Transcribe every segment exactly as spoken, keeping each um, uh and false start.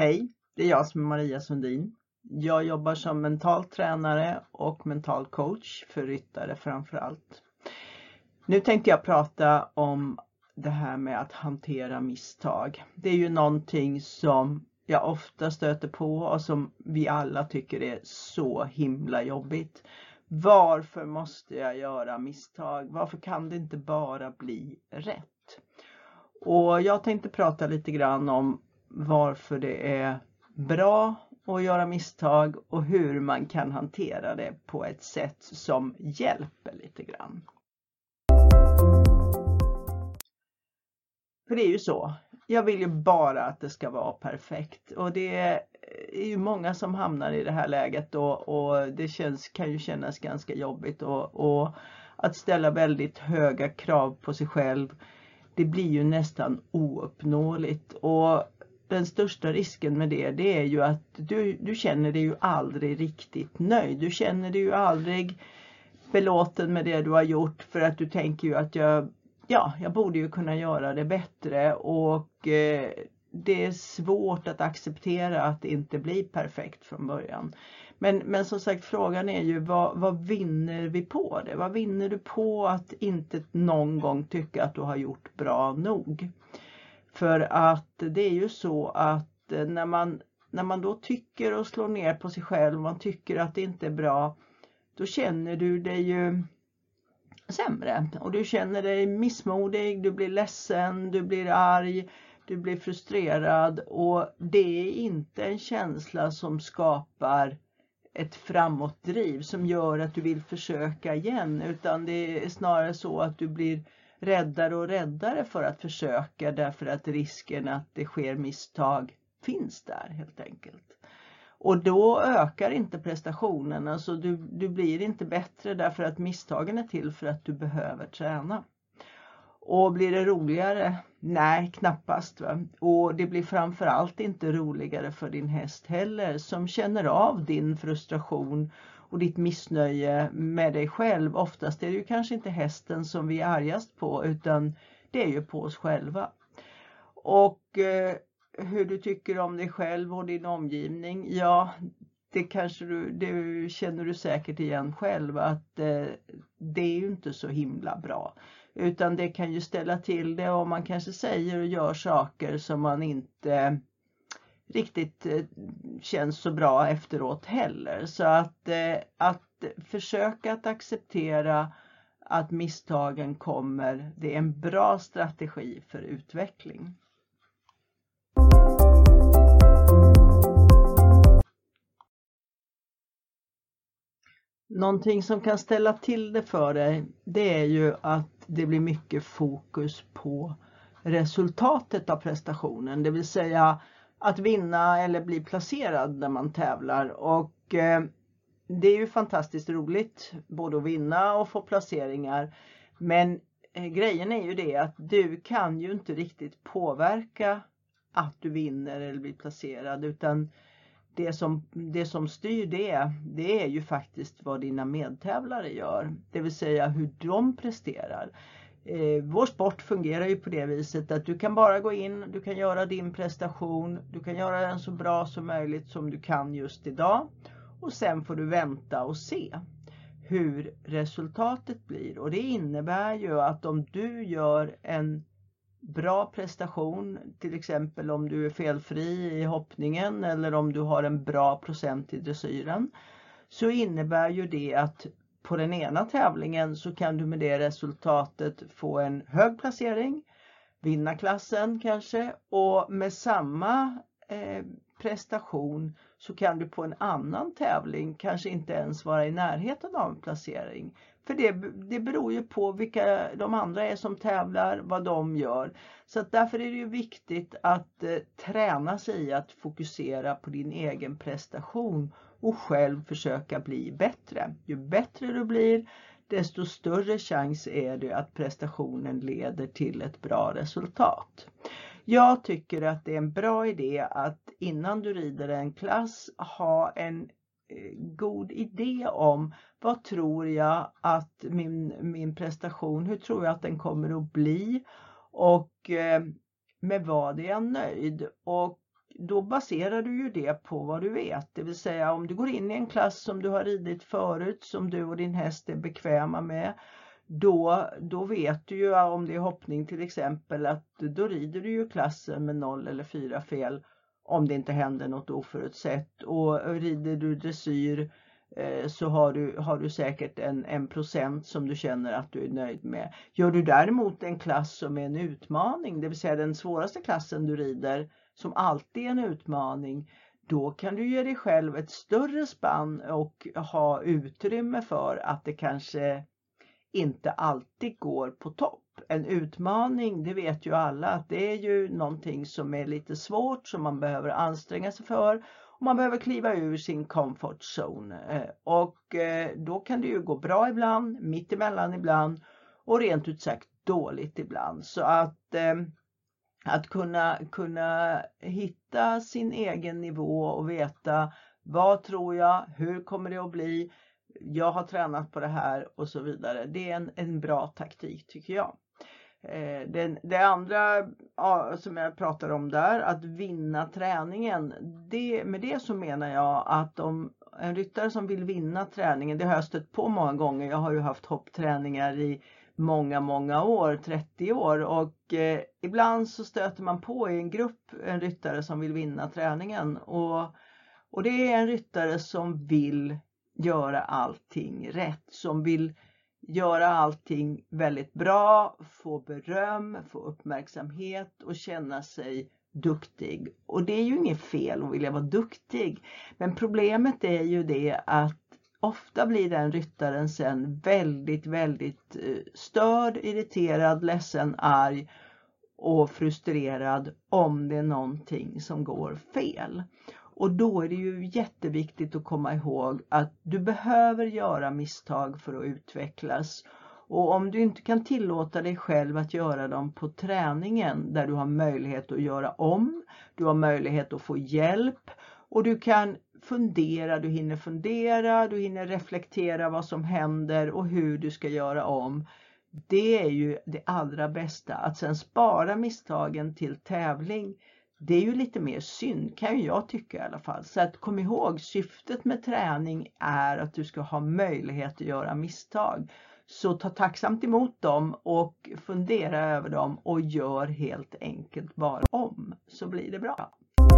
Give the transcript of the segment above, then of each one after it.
Hej, det är jag som är Maria Sundin. Jag jobbar som mental tränare och mental coach för ryttare framför allt. Nu tänkte jag prata om det här med att hantera misstag. Det är ju någonting som jag ofta stöter på och som vi alla tycker är så himla jobbigt. Varför måste jag göra misstag? Varför kan det inte bara bli rätt? Och jag tänkte prata lite grann om varför det är bra att göra misstag och hur man kan hantera det på ett sätt som hjälper lite grann. För det är ju så, jag vill ju bara att det ska vara perfekt och det är ju många som hamnar i det här läget då, och det känns, kan ju kännas ganska jobbigt och, och att ställa väldigt höga krav på sig själv. Det blir ju nästan ouppnåeligt, och den största risken med det, det är ju att du, du känner dig ju aldrig riktigt nöjd. Du känner dig ju aldrig belåten med det du har gjort, för att du tänker ju att jag, ja, jag borde ju kunna göra det bättre, och eh, det är svårt att acceptera att det inte blir perfekt från början. Men, men som sagt, frågan är ju vad, vad vinner vi på det? Vad vinner du på att inte någon gång tycka att du har gjort bra nog? För att det är ju så att när man, när man då tycker och slår ner på sig själv, man tycker att det inte är bra, då känner du dig ju sämre. Och du känner dig missmodig, du blir ledsen, du blir arg, du blir frustrerad, och det är inte en känsla som skapar ett framåtdriv som gör att du vill försöka igen, utan det är snarare så att du blir räddare och räddare för att försöka, därför att risken att det sker misstag finns där helt enkelt. Och då ökar inte prestationen, alltså du, du blir inte bättre, därför att misstagen är till för att du behöver träna. Och blir det roligare? Nej, knappast. Va? Och det blir framförallt inte roligare för din häst heller, som känner av din frustration och ditt missnöje med dig själv. Oftast är det ju kanske inte hästen som vi är argast på, utan det är ju på oss själva. Och eh, hur du tycker om dig själv och din omgivning, ja, det kanske du, det känner du säkert igen själv, att eh, det är ju inte så himla bra. Utan det kan ju ställa till det, och man kanske säger och gör saker som man inte riktigt eh, känns så bra efteråt heller. Så att, eh, att försöka att acceptera att misstagen kommer, det är en bra strategi för utveckling. Någonting som kan ställa till det för dig, det är ju att det blir mycket fokus på resultatet av prestationen. Det vill säga att vinna eller bli placerad när man tävlar. Och eh, det är ju fantastiskt roligt både att vinna och få placeringar. Men eh, grejen är ju det att du kan ju inte riktigt påverka att du vinner eller blir placerad, utan Det som, det som styr det, det är ju faktiskt vad dina medtävlare gör. Det vill säga hur de presterar. Eh, vår sport fungerar ju på det viset att du kan bara gå in, du kan göra din prestation, du kan göra den så bra som möjligt som du kan just idag. Och sen får du vänta och se hur resultatet blir. Och det innebär ju att om du gör en bra prestation, till exempel om du är felfri i hoppningen eller om du har en bra procent i dressyren, så innebär ju det att på den ena tävlingen så kan du med det resultatet få en hög placering, vinna klassen kanske, och med samma eh, prestation så kan du på en annan tävling kanske inte ens vara i närheten av en placering. För det, det beror ju på vilka de andra är som tävlar, vad de gör. Så att därför är det ju viktigt att eh, träna sig i att fokusera på din egen prestation och själv försöka bli bättre. Ju bättre du blir, desto större chans är det att prestationen leder till ett bra resultat. Jag tycker att det är en bra idé att innan du rider en klass ha en eh, god idé om vad tror jag att min, min prestation, hur tror jag att den kommer att bli, och eh, med vad är jag nöjd. Och då baserar du ju det på vad du vet. Det vill säga om du går in i en klass som du har ridit förut, som du och din häst är bekväma med. Då, då vet du ju om det är hoppning till exempel att då rider du ju klassen med noll eller fyra fel om det inte händer något oförutsett. Och rider du dressyr eh, så har du, har du säkert en, en procent som du känner att du är nöjd med. Gör du däremot en klass som är en utmaning, det vill säga den svåraste klassen du rider som alltid är en utmaning, då kan du ge dig själv ett större spann och ha utrymme för att det kanske inte alltid går på topp. En utmaning, det vet ju alla att det är ju någonting som är lite svårt som man behöver anstränga sig för. Och man behöver kliva ur sin comfort zone. Och då kan det ju gå bra ibland, mitt emellan ibland och rent ut sagt dåligt ibland. Så att, att kunna, kunna hitta sin egen nivå och veta vad tror jag, hur kommer det att bli, jag har tränat på det här och så vidare. Det är en, en bra taktik tycker jag. Eh, den, det andra ja, som jag pratar om där, att vinna träningen. Det, med det så menar jag att om en ryttare som vill vinna träningen, det har jag stött på många gånger. Jag har ju haft hoppträningar i många, många år, trettio år. Och eh, ibland så stöter man på i en grupp en ryttare som vill vinna träningen. Och, och det är en ryttare som vill göra allting rätt, som vill göra allting väldigt bra, få beröm, få uppmärksamhet och känna sig duktig. Och det är ju inget fel att vilja vara duktig, men problemet är ju det att ofta blir den ryttaren sen väldigt, väldigt störd, irriterad, ledsen, arg och frustrerad om det är någonting som går fel. Och då är det ju jätteviktigt att komma ihåg att du behöver göra misstag för att utvecklas. Och om du inte kan tillåta dig själv att göra dem på träningen där du har möjlighet att göra om, du har möjlighet att få hjälp och du kan fundera, du hinner fundera, du hinner reflektera vad som händer och hur du ska göra om. Det är ju det allra bästa, att sen spara misstagen till tävling. Det är ju lite mer synd, kan ju jag tycka i alla fall. Så att kom ihåg, syftet med träning är att du ska ha möjlighet att göra misstag. Så ta tacksamt emot dem och fundera över dem och gör helt enkelt bara om. Så blir det bra.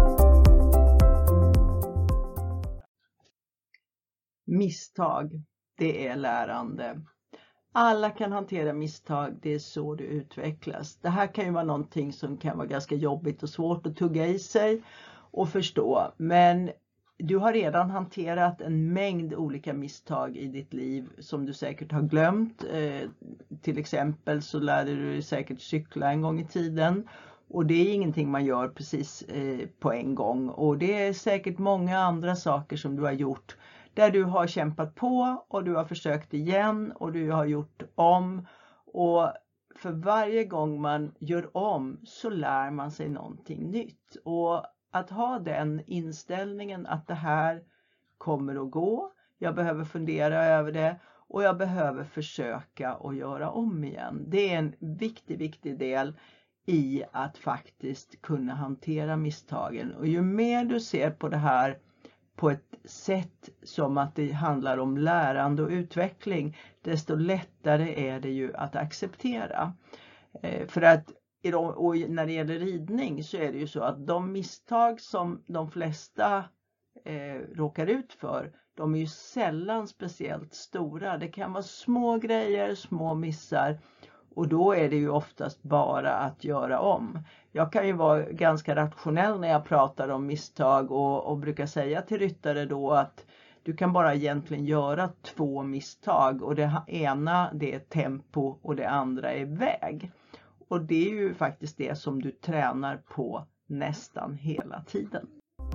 Misstag, det är lärande. Alla kan hantera misstag, det är så det utvecklas. Det här kan ju vara någonting som kan vara ganska jobbigt och svårt att tugga i sig och förstå. Men du har redan hanterat en mängd olika misstag i ditt liv som du säkert har glömt. Eh, till exempel så lärde du dig säkert cykla en gång i tiden. Och det är ingenting man gör precis eh, på en gång. Och det är säkert många andra saker som du har gjort där du har kämpat på och du har försökt igen och du har gjort om. Och för varje gång man gör om så lär man sig någonting nytt. Och att ha den inställningen att det här kommer att gå, jag behöver fundera över det och jag behöver försöka att göra om igen. Det är en viktig, viktig del i att faktiskt kunna hantera misstagen. Och ju mer du ser på det här på ett sätt som att det handlar om lärande och utveckling, desto lättare är det ju att acceptera. För att och när det gäller ridning så är det ju så att de misstag som de flesta eh, råkar ut för, de är ju sällan speciellt stora. Det kan vara små grejer, små missar. Och då är det ju oftast bara att göra om. Jag kan ju vara ganska rationell när jag pratar om misstag och, och brukar säga till ryttare då att du kan bara egentligen göra två misstag. Och det ena det är tempo och det andra är väg. Och det är ju faktiskt det som du tränar på nästan hela tiden.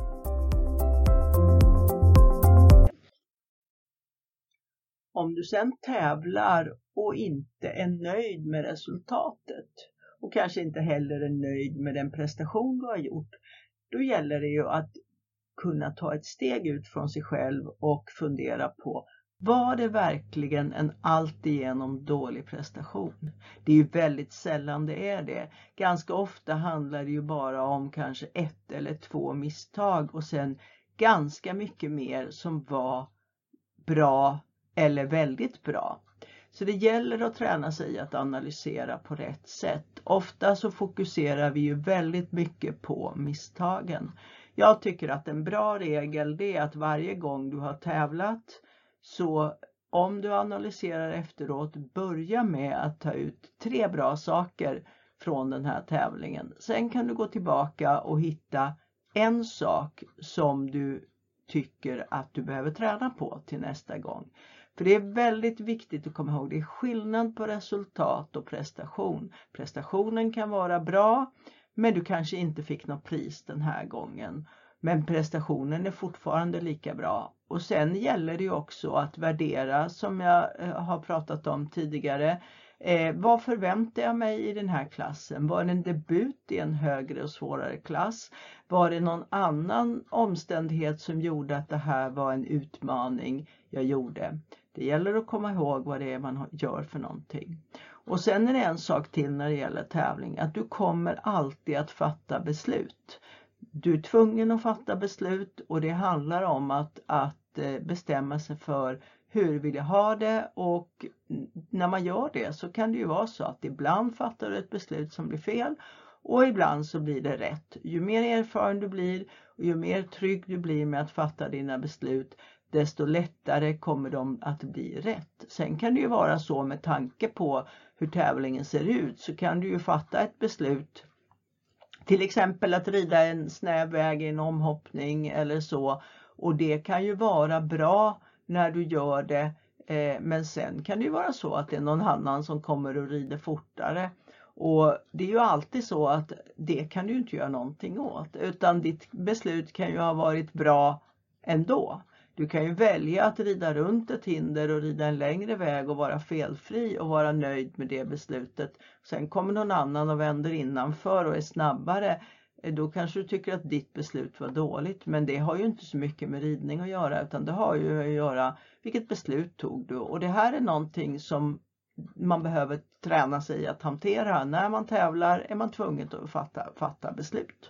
Om du sen tävlar och inte är nöjd med resultatet och kanske inte heller är nöjd med den prestation du har gjort, då gäller det ju att kunna ta ett steg ut från sig själv och fundera på Var det verkligen en alltigenom dålig prestation? Det är ju väldigt sällan det är det. Ganska ofta handlar det ju bara om kanske ett eller två misstag och sen ganska mycket mer som var bra eller väldigt bra. Så det gäller att träna sig att analysera på rätt sätt. Ofta så fokuserar vi ju väldigt mycket på misstagen. Jag tycker att en bra regel det är att varje gång du har tävlat, så om du analyserar efteråt, börja med att ta ut tre bra saker från den här tävlingen. Sen kan du gå tillbaka och hitta en sak som du tycker att du behöver träna på till nästa gång. För det är väldigt viktigt att komma ihåg, det är skillnad på resultat och prestation. Prestationen kan vara bra, men du kanske inte fick något pris den här gången. Men prestationen är fortfarande lika bra. Och sen gäller det ju också att värdera, som jag har pratat om tidigare. Eh, vad förväntar jag mig i den här klassen? Var det en debut i en högre och svårare klass? Var det någon annan omständighet som gjorde att det här var en utmaning jag gjorde? Det gäller att komma ihåg vad det är man gör för någonting. Och sen är det en sak till när det gäller tävling, att du kommer alltid att fatta beslut. Du är tvungen att fatta beslut och det handlar om att, att bestämma sig för hur vill jag ha det, och när man gör det så kan det ju vara så att ibland fattar du ett beslut som blir fel och ibland så blir det rätt. Ju mer erfaren du blir och ju mer trygg du blir med att fatta dina beslut, desto lättare kommer de att bli rätt. Sen kan det ju vara så, med tanke på hur tävlingen ser ut, så kan du ju fatta ett beslut, till exempel att rida en snäv väg i en omhoppning eller så, och det kan ju vara bra när du gör det, eh, men sen kan det ju vara så att det är någon annan som kommer och rider fortare. Och det är ju alltid så att det kan du inte göra någonting åt, utan ditt beslut kan ju ha varit bra ändå. Du kan ju välja att rida runt ett hinder och rida en längre väg och vara felfri och vara nöjd med det beslutet. Sen kommer någon annan och vänder innanför och är snabbare. Då kanske du tycker att ditt beslut var dåligt, men det har ju inte så mycket med ridning att göra, utan det har ju att göra vilket beslut tog du. Och det här är någonting som man behöver träna sig att hantera. När man tävlar är man tvungen att fatta, fatta beslut.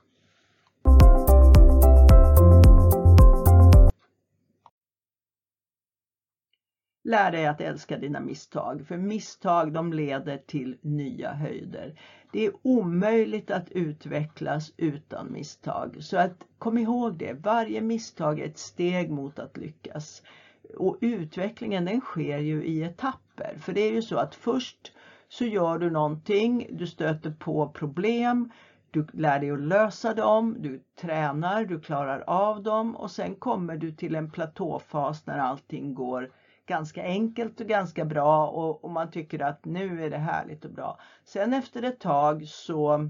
Lär dig att älska dina misstag, för misstag de leder till nya höjder. Det är omöjligt att utvecklas utan misstag. Så att kom ihåg det, varje misstag är ett steg mot att lyckas. Och utvecklingen den sker ju i etapper. För det är ju så att först så gör du någonting, du stöter på problem, du lär dig att lösa dem, du tränar, du klarar av dem och sen kommer du till en platåfas när allting går ganska enkelt och ganska bra och, och man tycker att nu är det härligt och bra. Sen efter ett tag så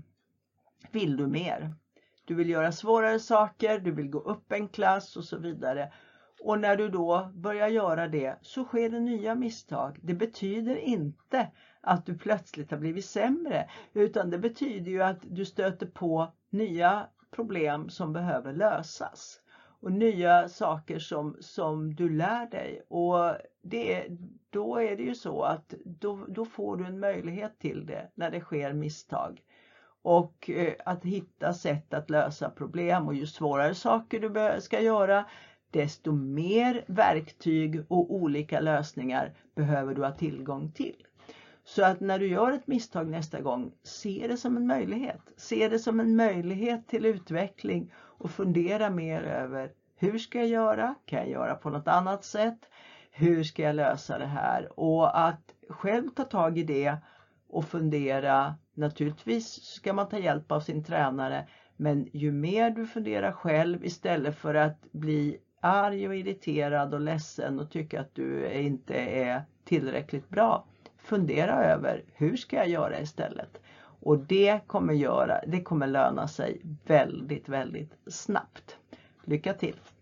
vill du mer. Du vill göra svårare saker, du vill gå upp en klass och så vidare. Och när du då börjar göra det så sker det nya misstag. Det betyder inte att du plötsligt har blivit sämre, utan det betyder ju att du stöter på nya problem som behöver lösas. Och nya saker som, som du lär dig. Och det, då är det ju så att då, då får du en möjlighet till det när det sker misstag. Och eh, att hitta sätt att lösa problem. Och ju svårare saker du ska göra, desto mer verktyg och olika lösningar behöver du ha tillgång till. Så att när du gör ett misstag nästa gång, se det som en möjlighet. Se det som en möjlighet till utveckling och fundera mer över hur ska jag göra? Kan jag göra på något annat sätt? Hur ska jag lösa det här? Och att själv ta tag i det och fundera. Naturligtvis ska man ta hjälp av sin tränare, men ju mer du funderar själv istället för att bli arg och irriterad och ledsen och tycka att du inte är tillräckligt bra. Fundera över hur ska jag göra istället. Och det kommer göra, det kommer löna sig väldigt, väldigt snabbt. Lycka till!